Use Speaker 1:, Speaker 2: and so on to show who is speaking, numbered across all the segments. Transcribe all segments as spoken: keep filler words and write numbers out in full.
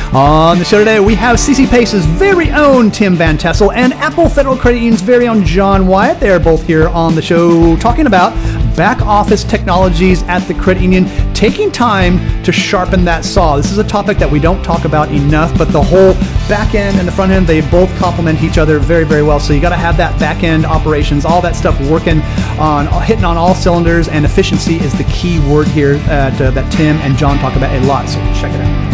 Speaker 1: On the show today, we have CCPace's very own Tim Van Tassel and Apple Federal Credit Union's very own John Wyatt. They're both here on the show talking about back office technologies at the credit union, taking time to sharpen that saw. This is a topic that we don't talk about enough, but the whole back end and the front end, they both complement each other very, very well. So you got to have that back end operations, all that stuff working on, hitting on all cylinders, and efficiency is the key word here at, uh, that Tim and John talk about a lot. So check it out.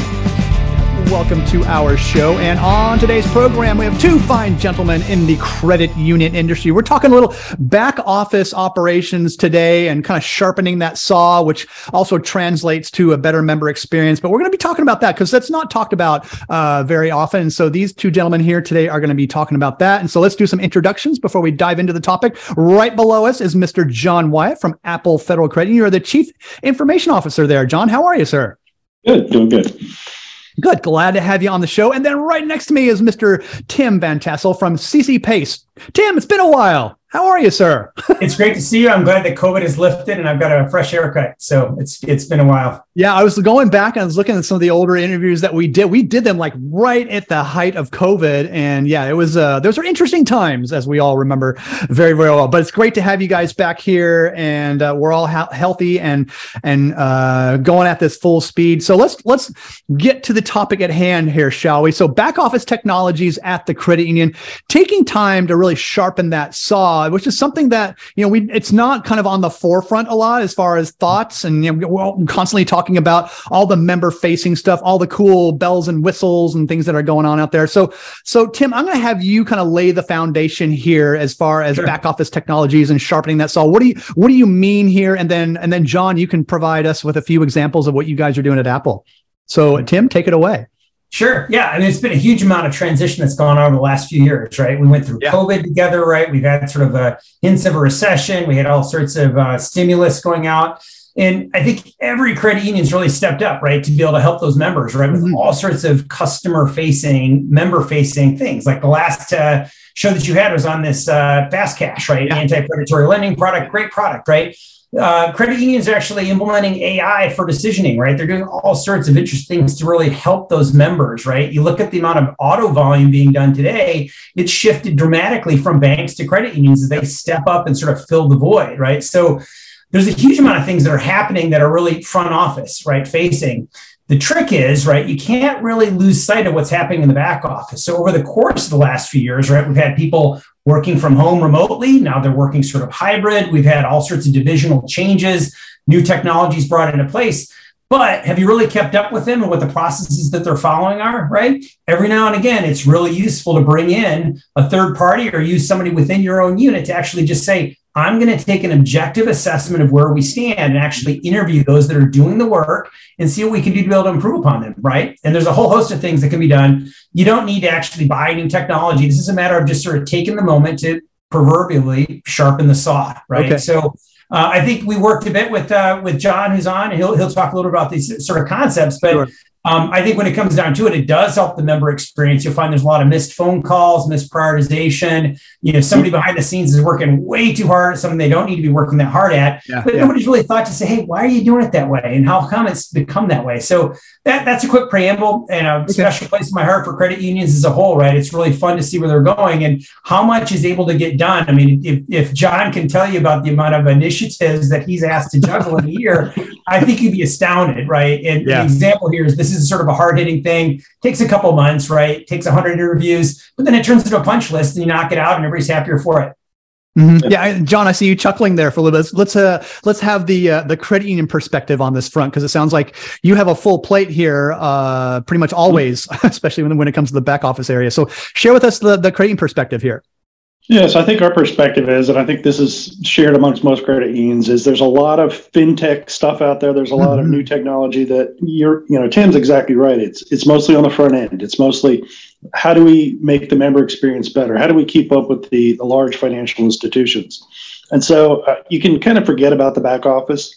Speaker 1: Welcome to our show. And on today's program, we have two fine gentlemen in the credit union industry. We're talking a little back office operations today and kind of sharpening that saw, which also translates to a better member experience. But we're going to be talking about that because that's not talked about uh, very often. So these two gentlemen here today are going to be talking about that. And so let's do some introductions before we dive into the topic. Right below us is Mister John Wyatt from Apple Federal Credit Union. You're the Chief Information Officer there. John, how are you, sir?
Speaker 2: Good, doing good.
Speaker 1: Good. Glad to have you on the show. And then right next to me is Mister Tim Van Tassel from CCPace. Tim, it's been a while. How are you, sir?
Speaker 3: It's great to see you. I'm glad that COVID is lifted and I've got a fresh haircut. So it's it's been a while.
Speaker 1: Yeah, I was going back and I was looking at some of the older interviews that we did. We did them like right at the height of COVID. And yeah, it was uh, those are interesting times, as we all remember very, very well. But it's great to have you guys back here, and uh, we're all ha- healthy and and uh, going at this full speed. So let's let's get to the topic at hand here, shall we? So back office technologies at the credit union, taking time to really sharpen that saw, which is something that, you know, we it's not kind of on the forefront a lot as far as thoughts. And, you know, we're constantly talking about all the member facing stuff, all the cool bells and whistles and things that are going on out there. So, so Tim, I'm going to have you kind of lay the foundation here as far as
Speaker 3: Sure.
Speaker 1: back office technologies and sharpening that saw. What do you, what do you mean here? And then, and then John, you can provide us with a few examples of what you guys are doing at Apple. So Tim, take it away.
Speaker 3: Sure. Yeah. I mean, it's been a huge amount of transition that's gone on over the last few years, right? We went through
Speaker 1: Yeah.
Speaker 3: COVID together, right? We've had sort of a hints of a recession. We had all sorts of uh, stimulus going out. And I think every credit union's really stepped up, right, to be able to help those members, right, with mm-hmm. all sorts of customer-facing, member-facing things. Like the last uh, show that you had was on this uh, Fast Cash, right, yeah. anti-predatory lending product, great product, right? Uh, credit unions are actually implementing A I for decisioning, right? They're doing all sorts of interesting things to really help those members, right? You look at the amount of auto volume being done today, it's shifted dramatically from banks to credit unions as they step up and sort of fill the void, right? So there's a huge amount of things that are happening that are really front office, right, facing. The trick is, right, you can't really lose sight of what's happening in the back office. So over the course of the last few years, right, we've had people working from home remotely. Now they're working sort of hybrid. We've had all sorts of divisional changes, new technologies brought into place. But have you really kept up with them and what the processes that they're following are, right? Every now and again, it's really useful to bring in a third party or use somebody within your own unit to actually just say, I'm going to take an objective assessment of where we stand and actually interview those that are doing the work and see what we can do to be able to improve upon them, right? And there's a whole host of things that can be done. You don't need to actually buy new technology. This is a matter of just sort of taking the moment to proverbially sharpen the saw, right?
Speaker 1: Okay.
Speaker 3: So uh, I think we worked a bit with uh, with John, who's on, and he'll, he'll talk a little about these sort of concepts, but
Speaker 1: Sure.
Speaker 3: Um, I think when it comes down to it, it does help the member experience. You'll find there's a lot of missed phone calls, missed prioritization. You know, somebody behind the scenes is working way too hard at something they don't need to be working that hard at.
Speaker 1: Yeah,
Speaker 3: but
Speaker 1: yeah.
Speaker 3: nobody's really thought to say, hey, why are you doing it that way? And how come it's become that way? So that that's a quick preamble and a
Speaker 1: Okay.
Speaker 3: special place in my heart for credit unions as a whole, right? It's really fun to see where they're going and how much is able to get done. I mean, if, if John can tell you about the amount of initiatives that he's asked to juggle in a year, I think you'd be astounded, right? And
Speaker 1: Yeah.
Speaker 3: the example here is this is sort of a hard-hitting thing. Takes a couple months, right? Takes one hundred interviews, but then it turns into a punch list and you knock it out and everybody's happier for it.
Speaker 1: Mm-hmm. Yeah, I- John, I see you chuckling there for a little bit. Let's uh, let's have the uh, the credit union perspective on this front, because it sounds like you have a full plate here, uh, pretty much always, especially when when it comes to the back office area. So share with us the the credit union perspective here.
Speaker 2: Yes, I think our perspective is, and I think this is shared amongst most credit unions, is there's a lot of fintech stuff out there. There's a lot
Speaker 1: Mm-hmm.
Speaker 2: of new technology that you're, you know, Tim's exactly right. It's it's mostly on the front end. It's mostly how do we make the member experience better? How do we keep up with the, the large financial institutions? And so uh, you can kind of forget about the back office.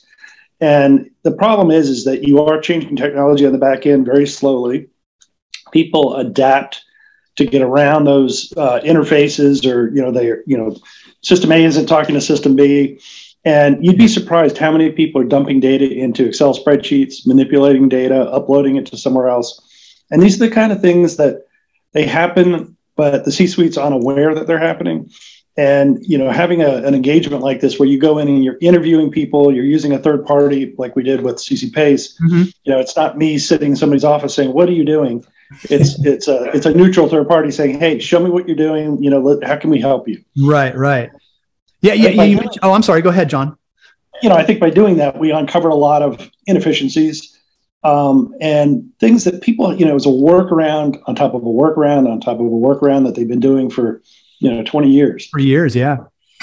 Speaker 2: And the problem is, is that you are changing technology on the back end very slowly. People adapt to get around those uh, interfaces, or, you know, they're, you know, system A isn't talking to system B. And you'd be surprised how many people are dumping data into Excel spreadsheets, manipulating data, uploading it to somewhere else. And these are the kind of things that they happen, but the C-suite's unaware that they're happening. And, you know, having a, an engagement like this where you go in and you're interviewing people, you're using a third party like we did with C C Pace. Mm-hmm. You know, it's not me sitting in somebody's office saying, what are you doing? It's it's a it's a neutral third party saying, hey, show me what you're doing. You know, let, how can we help you?
Speaker 1: Right, right. Yeah, yeah. You, doing, oh, I'm sorry. Go ahead, John.
Speaker 2: You know, I think by doing that, we uncovered a lot of inefficiencies um, and things that people, you know, it was a workaround on top of a workaround on top of a workaround that they've been doing for, you know, twenty years.
Speaker 1: For years, yeah.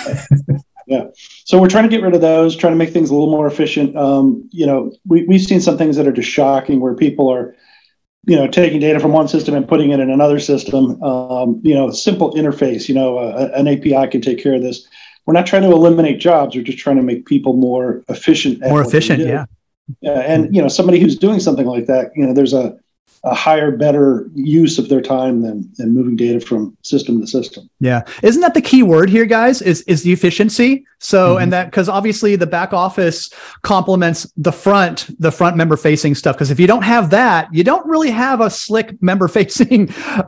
Speaker 2: Yeah. So we're trying to get rid of those, trying to make things a little more efficient. Um, you know, we, we've seen some things that are just shocking where people are, you know, taking data from one system and putting it in another system. Um, you know, simple interface, you know, uh, an A P I can take care of this. We're not trying to eliminate jobs. We're just trying to make people more efficient.
Speaker 1: More efficient, yeah.
Speaker 2: Yeah. And, you know, somebody who's doing something like that, you know, there's a, a higher, better use of their time than, than moving data from system to system.
Speaker 1: Yeah. Isn't that the key word here, guys, is, is the efficiency? So, mm-hmm. and that, because obviously the back office complements the front, the front member facing stuff. Because if you don't have that, you don't really have a slick member facing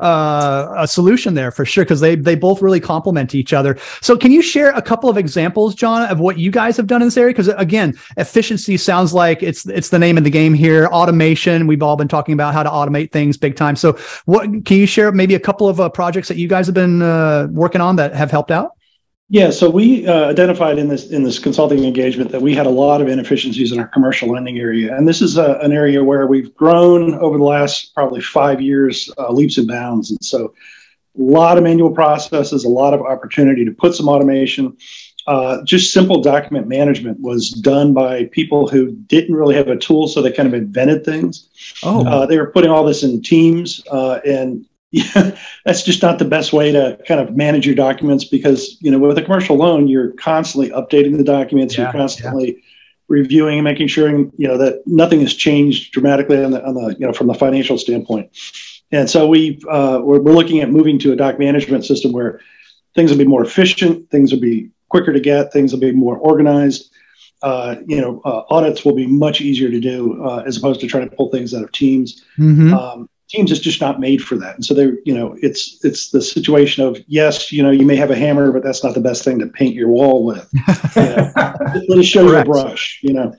Speaker 1: uh, a solution there for sure, because they, they both really complement each other. So can you share a couple of examples, John, of what you guys have done in this area? Because again, efficiency sounds like it's, it's the name of the game here. Automation. We've all been talking about how to automate things big time. So what can you share maybe a couple of uh, projects that you guys have been uh, working on that have helped out?
Speaker 2: Yeah, so we uh, identified in this in this consulting engagement that we had a lot of inefficiencies in our commercial lending area, and this is a, an area where we've grown over the last probably five years, uh, leaps and bounds. And so, a lot of manual processes, a lot of opportunity to put some automation. Uh, just simple document management was done by people who didn't really have a tool, so they kind of invented things. Oh, uh, they were putting all this in Teams, uh, and yeah, that's just not the best way to kind of manage your documents because, you know, with a commercial loan, you're constantly updating the documents. Yeah, you're constantly yeah. reviewing and making sure, you know, that nothing has changed dramatically on the, on the, you know, from the financial standpoint. And so we've, uh, we're, we're looking at moving to a doc management system where things will be more efficient, things will be quicker to get, things will be more organized. Uh, you know, uh, audits will be much easier to do uh, as opposed to trying to pull things out of Teams. Mm-hmm. Um, Teams is just not made for that. And so they're, you know, it's it's the situation of, yes, you know, you may have a hammer, but that's not the best thing to paint your wall with. You know? Let me show Correct. you a brush, you know.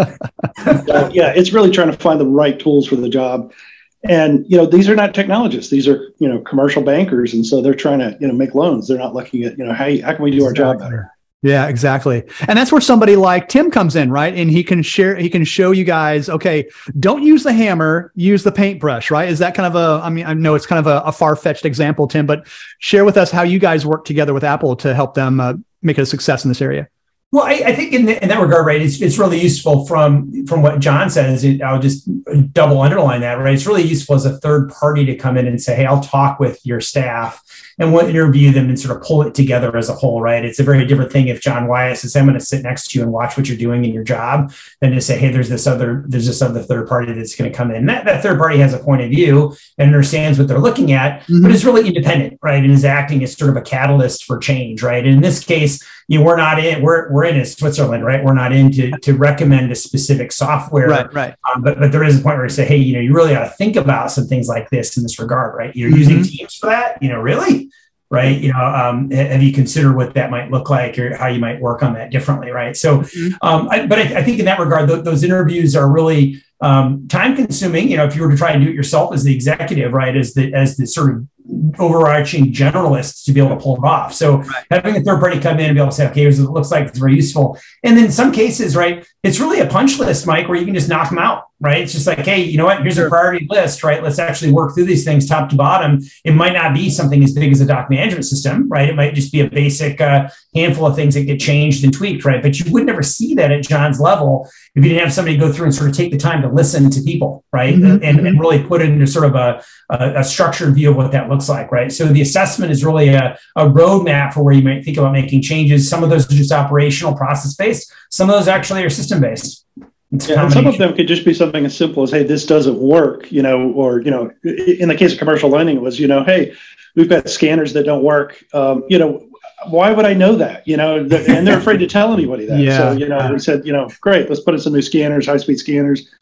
Speaker 2: uh, yeah, it's really trying to find the right tools for the job. And, you know, these are not technologists. These are, you know, commercial bankers. And so they're trying to, you know, make loans. They're not looking at, you know, how, how can we do exactly. our job better?
Speaker 1: Yeah, exactly. And that's where somebody like Tim comes in, right? And he can share, he can show you guys, okay, don't use the hammer, use the paintbrush, right? Is that kind of a, I mean, I know it's kind of a, a far-fetched example, Tim, but share with us how you guys work together with Apple to help them uh, make it a success in this area.
Speaker 3: Well, I, I think in, the, in that regard, right, it's it's really useful from from what John says. It, I'll just double underline that, right? It's really useful as a third party to come in and say, hey, I'll talk with your staff and we'll interview them and sort of pull it together as a whole, right? It's a very different thing if John Wyatt says, I'm going to sit next to you and watch what you're doing in your job, than to say, hey, there's this other there's this other third party that's going to come in. And that, that third party has a point of view and understands what they're looking at, mm-hmm. but is really independent, right? And is acting as sort of a catalyst for change, right? And in this case, you know, we're not in, we're we're in Switzerland, right? We're not in to, to recommend a specific software,
Speaker 1: right? Right.
Speaker 3: Um, but but there is a point where you say, hey, you know, you really ought to think about some things like this in this regard, right? You're mm-hmm. using Teams for that, you know, really, right? You know, um, have you considered what that might look like or how you might work on that differently, right? So, mm-hmm. um, I, but I, I think in that regard, th- those interviews are really um, time consuming. You know, if you were to try and do it yourself as the executive, right, as the as the sort of overarching generalists to be able to pull it off. So right. having a third party come in and be able to say, okay, here's what it looks like, it's very useful. And then in some cases, right, it's really a punch list, Mike, where you can just knock them out, right? It's just like, hey, you know what, here's sure. a priority list, right? Let's actually work through these things top to bottom. It might not be something as big as a doc management system, right? It might just be a basic uh, handful of things that get changed and tweaked, right? But you would never see that at John's level if you didn't have somebody go through and sort of take the time to listen to people, right? Mm-hmm. And, and really put it into sort of a, a, a structured view of what that looks like, right? So the assessment is really a, a roadmap for where you might think about making changes. Some of those are just operational, process-based. Some of those actually are system-based.
Speaker 2: Yeah, and some of them could just be something as simple as, hey, this doesn't work, you know, or, you know, in the case of commercial lending, it was, you know, hey, we've got scanners that don't work. Um, you know, why would I know that? You know, the, and they're afraid to tell anybody that. Yeah. So, you know, we said, you know, great, let's put in some new scanners, high-speed scanners.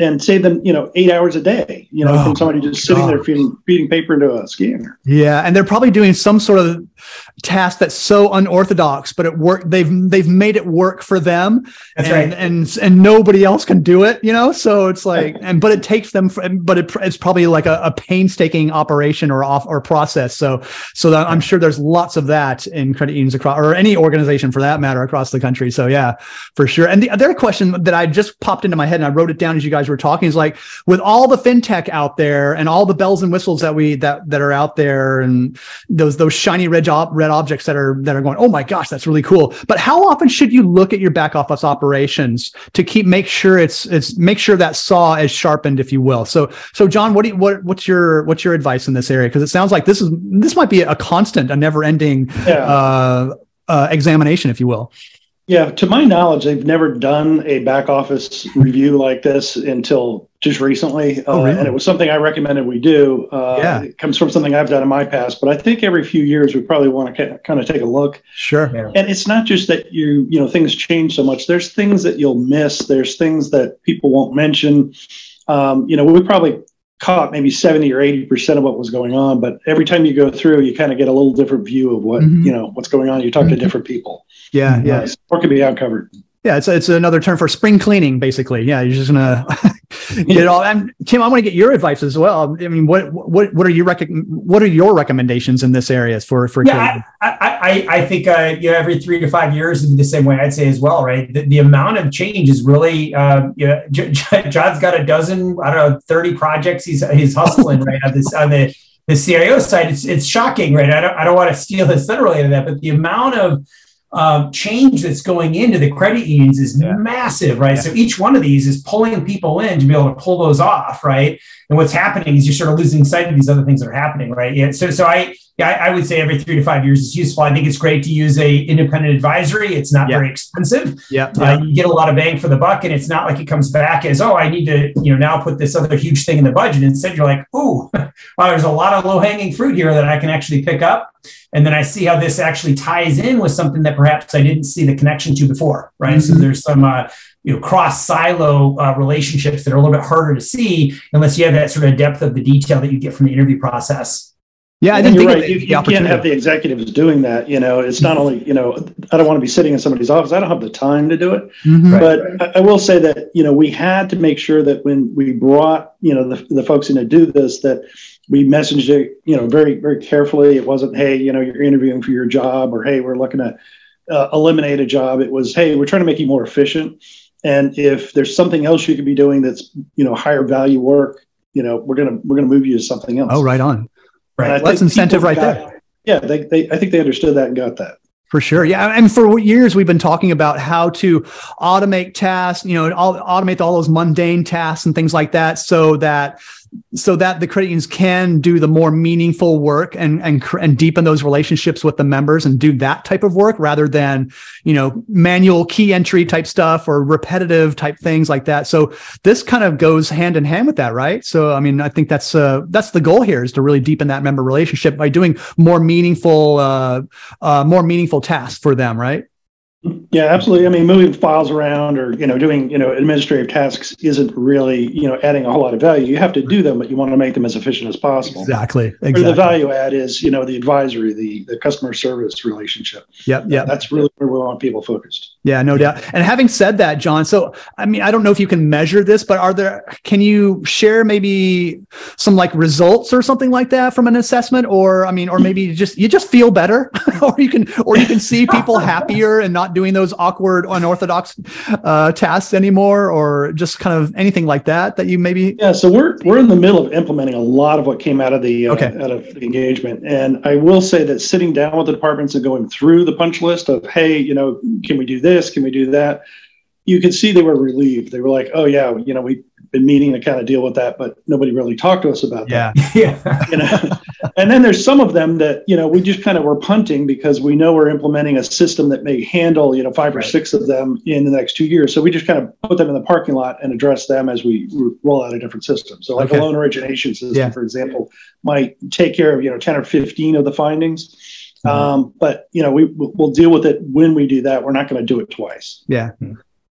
Speaker 2: and save them, you know, eight hours a day, you know,
Speaker 1: oh,
Speaker 2: from somebody just sitting
Speaker 1: God.
Speaker 2: there feeding, feeding paper into a scanner.
Speaker 1: Yeah. And they're probably doing some sort of task that's so unorthodox, but it work. They've, they've made it work for them.
Speaker 3: That's
Speaker 1: and,
Speaker 3: right.
Speaker 1: And, and nobody else can do it, you know? So it's like, and, but it takes them, for, but it, it's probably like a, a painstaking operation or off or process. So, so that I'm sure there's lots of that in credit unions across, or any organization for that matter, across the country. So yeah, for sure. And the other question that I just popped into my head and I wrote it down as you guys were talking is like, with all the fintech out there and all the bells and whistles that we, that, that are out there and those, those shiny red, ob- red objects that are, that are going, oh my gosh, that's really cool. But how often should you look at your back office operations to keep, make sure it's, it's make sure that saw is sharpened, if you will. So, so John, what do you, what, what's your, what's your advice in this area? Cause it sounds like this is, this might be a constant, a never ending,
Speaker 2: Yeah.
Speaker 1: uh, uh, examination, if you will.
Speaker 2: Yeah, to my knowledge, they've never done a back office review like this until just recently.
Speaker 1: Oh,
Speaker 2: uh,
Speaker 1: really?
Speaker 2: And it was something I recommended we do. Uh,
Speaker 1: Yeah.
Speaker 2: It comes from something I've done in my past, but I think every few years we probably want to kind of take a look.
Speaker 1: Sure.
Speaker 3: Yeah.
Speaker 2: And it's not just that you, you know, things change so much. There's things that you'll miss. There's things that people won't mention. Um, you know, we probably caught maybe seventy or eighty percent of what was going on, but every time you go through, you kind of get a little different view of what,
Speaker 1: Mhm.
Speaker 2: you know, what's going on. You talk
Speaker 1: Mhm.
Speaker 2: to different people.
Speaker 1: Yeah. Yeah.
Speaker 2: Uh, Or can be uncovered.
Speaker 1: Yeah, it's it's another term for spring cleaning, basically. Yeah, you're just gonna get it all. And Tim, I want to get your advice as well. I mean, what what what are you rec- what are your recommendations in this area for for?
Speaker 3: Yeah, I, I, I, I think uh, you know, every three to five years would be the same way. I'd say as well, right? The, the amount of change is really. Um, you know, J- J- John's got a dozen, I don't know, thirty projects he's he's hustling right on this on the the C I O side. It's it's shocking, right? I don't I don't want to steal his thunder related to that, but the amount of Um, change that's going into the credit unions is
Speaker 1: Yeah.
Speaker 3: massive, right?
Speaker 1: Yeah.
Speaker 3: So each one of these is pulling people in to be able to pull those off, right? And what's happening is you're sort of losing sight of these other things that are happening, right? Yeah. So, so I, yeah, I I would say every three to five years is useful. I think it's great to use a independent advisory. It's not
Speaker 1: Yeah.
Speaker 3: very expensive.
Speaker 1: Yeah,
Speaker 3: Uh, you get a lot of bang for the buck, and it's not like it comes back as, oh, I need to, you know, now put this other huge thing in the budget. Instead, you're like, ooh, wow, there's a lot of low hanging fruit here that I can actually pick up. And then I see how this actually ties in with something that perhaps I didn't see the connection to before, right? Mm-hmm. So there's some, uh, you know, cross silo uh, relationships that are a little bit harder to see unless you have that sort of depth of the detail that you get from the interview process.
Speaker 1: Yeah, I
Speaker 2: And
Speaker 1: didn't
Speaker 2: you're
Speaker 1: think
Speaker 2: right.
Speaker 1: of
Speaker 2: You,
Speaker 1: the,
Speaker 2: you
Speaker 1: the
Speaker 2: can't have the executives doing that. You know, it's not only, you know, I don't want to be sitting in somebody's office. I don't have the time to do it.
Speaker 1: Mhm.
Speaker 2: But I, I will say that, you know, we had to make sure that when we brought, you know, the, the folks in to do this, that we messaged it, you know, very, very carefully. It wasn't, hey, you know, you're interviewing for your job, or, hey, we're looking to uh, eliminate a job. It was, hey, we're trying to make you more efficient. And if there's something else you could be doing that's, you know, higher value work, you know, we're going to, we're going to move you to something else.
Speaker 1: Oh, right on.
Speaker 3: Right.
Speaker 1: That's incentive right
Speaker 2: got,
Speaker 1: there.
Speaker 2: Yeah. They, they, I think they understood that and got that.
Speaker 1: For sure. Yeah. And for years, we've been talking about how to automate tasks, you know, automate all those mundane tasks and things like that so that so that the credit unions can do the more meaningful work and, and, and deepen those relationships with the members and do that type of work rather than, you know, manual key entry type stuff or repetitive type things like that. So this kind of goes hand in hand with that, right? So, I mean, I think that's, uh, that's the goal here, is to really deepen that member relationship by doing more meaningful, uh, uh, more meaningful tasks for them, right?
Speaker 2: Yeah, absolutely. I mean, moving files around or, you know, doing, you know, administrative tasks isn't really, you know, adding a whole lot of value. You have to do them, but you want to make them as efficient as possible.
Speaker 1: Exactly.
Speaker 2: Where
Speaker 1: Exactly.
Speaker 2: the value add is, you know, the advisory, the, the customer service relationship.
Speaker 1: Yep. Yep.
Speaker 2: That's really where we want people focused.
Speaker 1: Yeah, no doubt. And having said that, John, so, I mean, I don't know if you can measure this, but are there, can you share maybe some like results or something like that from an assessment? Or, I mean, or maybe just, you just feel better or you can, or you can see people happier and not doing those awkward, unorthodox uh, tasks anymore, or just kind of anything like that, that you maybe.
Speaker 2: Yeah. So we're, we're in the middle of implementing a lot of what came out of the, uh,
Speaker 1: Okay.
Speaker 2: out of the engagement. And I will say that sitting down with the departments and going through the punch list of, hey, you know, can we do this? Can we do that? You could see they were relieved. They were like, oh yeah, you know, we've been meaning to kind of deal with that, but nobody really talked to us about
Speaker 1: Yeah.
Speaker 2: that.
Speaker 3: Yeah.
Speaker 2: You know? And then there's some of them that, you know, we just kind of were punting because we know we're implementing a system that may handle, you know, five or
Speaker 3: Right.
Speaker 2: six of them in the next two years. So we just kind of put them in the parking lot and address them as we roll out a different system. So like
Speaker 1: Okay.
Speaker 2: a loan origination system,
Speaker 1: Yeah.
Speaker 2: for example, might take care of, you know, ten or fifteen of the findings.
Speaker 1: Mhm.
Speaker 2: Um, but, you know, we, we'll deal with it when we do that. We're not going to do it twice.
Speaker 1: Yeah.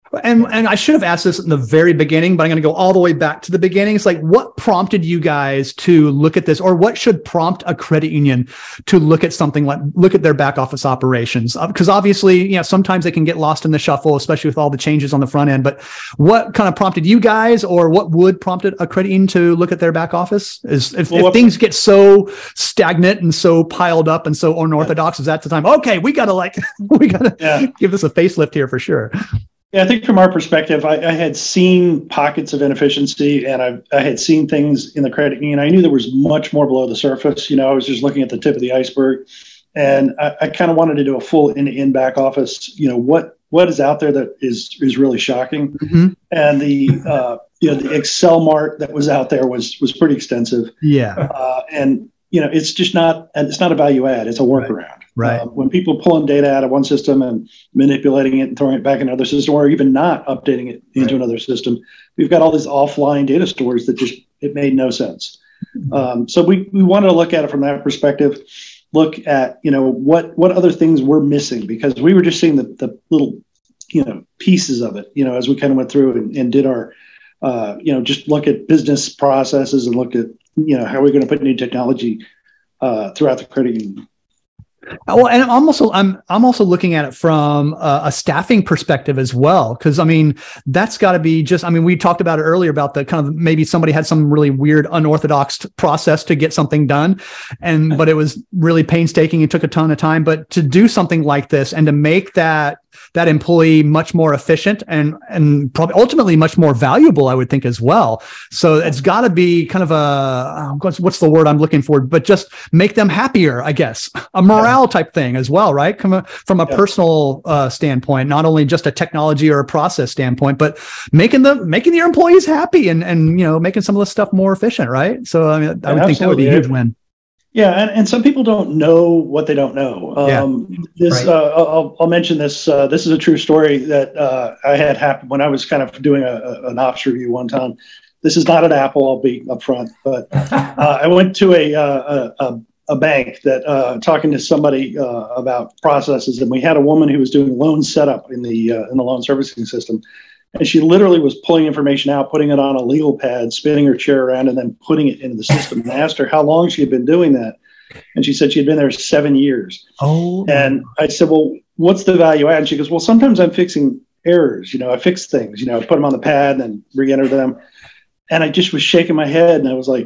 Speaker 1: And and I should have asked this in the very beginning, but I'm going to go all the way back to the beginning. It's like, what prompted you guys to look at this, or what should prompt a credit union to look at something like, look at their back office operations? Because obviously, you know, sometimes they can get lost in the shuffle, especially with all the changes on the front end. But what kind of prompted you guys, or what would prompted a credit union to look at their back office? Is if, well, if things get so stagnant and so piled up and so unorthodox, is that the time? Okay, we got to like, we got to yeah. give this a facelift here for sure.
Speaker 2: Yeah, I think from our perspective, I, I had seen pockets of inefficiency, and I, I had seen things in the credit union. I knew there was much more below the surface. You know, I was just looking at the tip of the iceberg, and I, I kind of wanted to do a full end-to-end back office. You know, what what is out there that is is really shocking, mm-hmm. and the uh, you know the Excel mart that was out there was was pretty extensive.
Speaker 1: Yeah,
Speaker 2: uh, and you know, it's just not it's not a value add; it's a workaround.
Speaker 1: Right. Right.
Speaker 2: Uh, when people are pulling data out of one system and manipulating it and throwing it back in another system, or even not updating it into right. another system, we've got all these offline data stores that just, it made no sense. Mm-hmm. Um, so we, we wanted to look at it from that perspective, look at, you know, what, what other things we're missing, because we were just seeing the, the little, you know, pieces of it, you know, as we kind of went through and, and did our, uh, you know, just look at business processes and look at, you know, how we're going to put new technology uh, throughout the credit union.
Speaker 1: Well, and I'm also I'm I'm also looking at it from a, a staffing perspective as well, because I mean that's got to be just I mean we talked about it earlier about the kind of maybe somebody had some really weird unorthodox process to get something done, and but it was really painstaking and took a ton of time. But to do something like this and to make that that employee much more efficient and and probably ultimately much more valuable, I would think as well. So it's got to be kind of a what's, what's the word I'm looking for, but just make them happier, I guess, a morale type thing as well, right? Come a, from a yeah. personal uh, standpoint, not only just a technology or a process standpoint, but making the making your employees happy and and you know making some of the stuff more efficient, right? So I mean, I would Absolutely. think that would be a huge win.
Speaker 2: Yeah, and, and some people don't know what they don't know. Um, yeah. This, right. uh, I'll, I'll mention this. Uh, this is a true story that uh, I had happen when I was kind of doing a, a, an ops review one time. This is not at Apple, I'll be upfront, but uh, I went to a uh, a, a bank that uh, talking to somebody uh, about processes, and we had a woman who was doing loan setup in the uh, in the loan servicing system. And she literally was pulling information out, putting it on a legal pad, spinning her chair around, and then putting it into the system. And I asked her how long she had been doing that. And she said she had been there seven years.
Speaker 1: Oh.
Speaker 2: And I said, well, what's the value add? And she goes, well, sometimes I'm fixing errors. You know, I fix things, you know, I put them on the pad and then re-enter them. And I just was shaking my head. And I was like,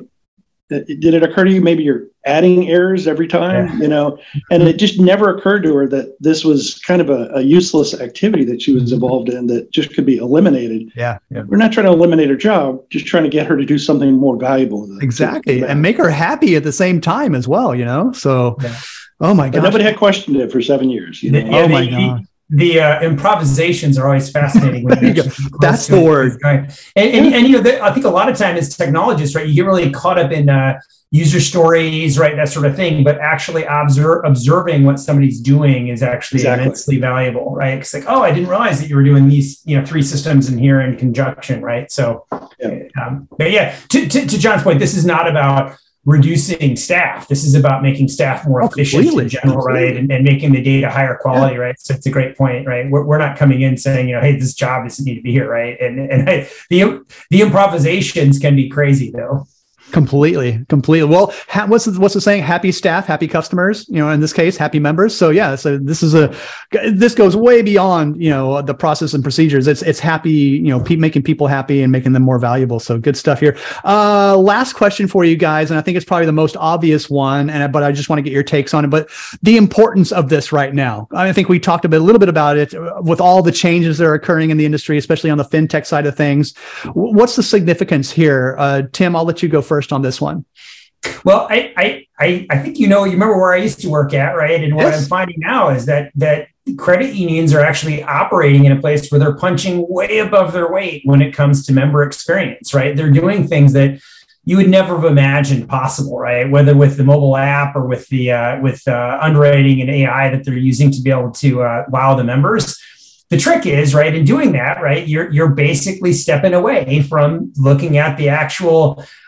Speaker 2: did it occur to you maybe you're adding errors every time, yeah. you know? And it just never occurred to her that this was kind of a, a useless activity that she was involved in that just could be eliminated.
Speaker 1: Yeah, yeah.
Speaker 2: We're not trying to eliminate her job, just trying to get her to do something more valuable.
Speaker 1: Exactly. And make her happy at the same time as well, you know? So, yeah. oh my God.
Speaker 2: Nobody had questioned it for seven years. You know?
Speaker 3: Yeah, oh my God. The uh, improvisations are always fascinating. When you
Speaker 1: That's the word.
Speaker 3: And, and, and you know, the, I think a lot of time as technologists, right, you get really caught up in uh, user stories, right, that sort of thing. But actually observe, observing what somebody's doing is actually exactly. immensely valuable, right? It's like, oh, I didn't realize that you were doing these, you know, three systems in here in conjunction, right? So, yeah. Um, but yeah, to, to, to John's point, this is not about reducing staff. This is about making staff more oh, efficient completely. in general, completely. right? And, and making the data higher quality, yeah. right? So it's a great point, right? We're, we're not coming in saying, you know, hey, this job doesn't need to be here, right? And and I, the the improvisations can be crazy, though.
Speaker 1: Completely, completely. Well, ha- what's the, what's the saying? Happy staff, happy customers. You know, in this case, happy members. So yeah, so this is a this goes way beyond you know the process and procedures. It's it's happy, you know, pe- making people happy and making them more valuable. So good stuff here. Uh, last question for you guys, and I think it's probably the most obvious one. And but I just want to get your takes on it. But the importance of this right now. I think we talked a bit, a little bit about it with all the changes that are occurring in the industry, especially on the fintech side of things. What's the significance here, uh, Tim? I'll let you go first on this one.
Speaker 3: Well, I, I, I think, you know, you remember where I used to work at, right? And what yes. I'm finding now is that, that credit unions are actually operating in a place where they're punching way above their weight when it comes to member experience, right? They're doing things that you would never have imagined possible, right? Whether with the mobile app or with the, uh, with uh, underwriting and A I that they're using to be able to uh, wow the members. The trick is, right, in doing that, right, you're you're basically stepping away from looking at the actual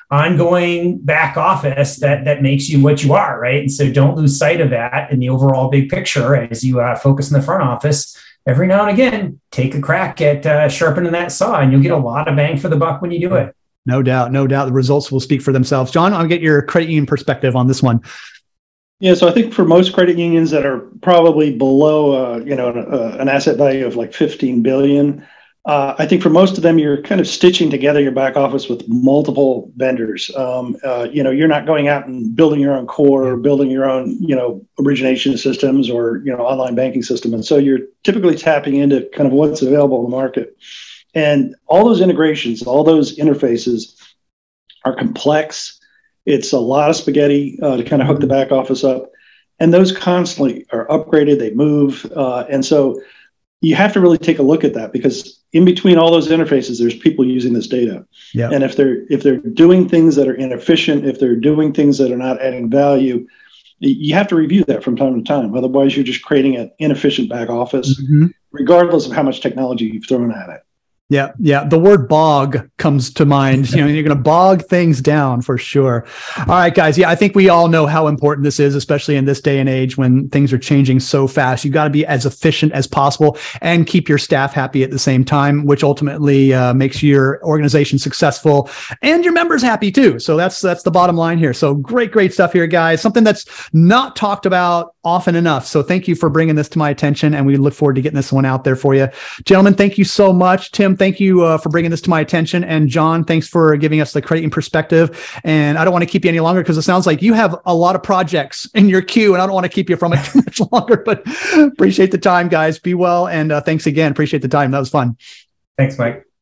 Speaker 3: ongoing back office that that makes you what you are, right? And so don't lose sight of that in the overall big picture as you uh, focus in the front office. Every now and again, take a crack at uh, sharpening that saw, and you'll get a lot of bang for the buck when you do it.
Speaker 1: No doubt, no doubt. The results will speak for themselves. John, I'll get your credit union perspective on this one.
Speaker 2: Yeah, so I think for most credit unions that are probably below, uh, you know, an, uh, an asset value of like fifteen billion, uh, I think for most of them, you're kind of stitching together your back office with multiple vendors. Um, uh, you know, you're not going out and building your own core or building your own, you know, origination systems or, you know, online banking system. And so you're typically tapping into kind of what's available in the market. And all those integrations, all those interfaces are complex. It's a lot of spaghetti uh, to kind of hook the back office up. And those constantly are upgraded, they move. Uh, and so you have to really take a look at that, because in between all those interfaces, there's people using this data.
Speaker 1: Yeah.
Speaker 2: And if they're if they're doing things that are inefficient, if they're doing things that are not adding value, you have to review that from time to time. Otherwise, you're just creating an inefficient back office, mm-hmm. regardless of how much technology you've thrown at it.
Speaker 1: Yeah, yeah. The word bog comes to mind. You know, you're going to bog things down for sure. All right, guys. Yeah, I think we all know how important this is, especially in this day and age when things are changing so fast. You got to be as efficient as possible and keep your staff happy at the same time, which ultimately uh, makes your organization successful and your members happy too. So that's that's the bottom line here. So great, great stuff here, guys. Something that's not talked about often enough. So thank you for bringing this to my attention, and we look forward to getting this one out there for you. Gentlemen, thank you so much. Tim, thank you uh, for bringing this to my attention. And John, thanks for giving us the credit union perspective. And I don't want to keep you any longer because it sounds like you have a lot of projects in your queue, and I don't want to keep you from it too much longer, but appreciate the time, guys. Be well. And uh, thanks again. Appreciate the time. That was fun.
Speaker 3: Thanks, Mike.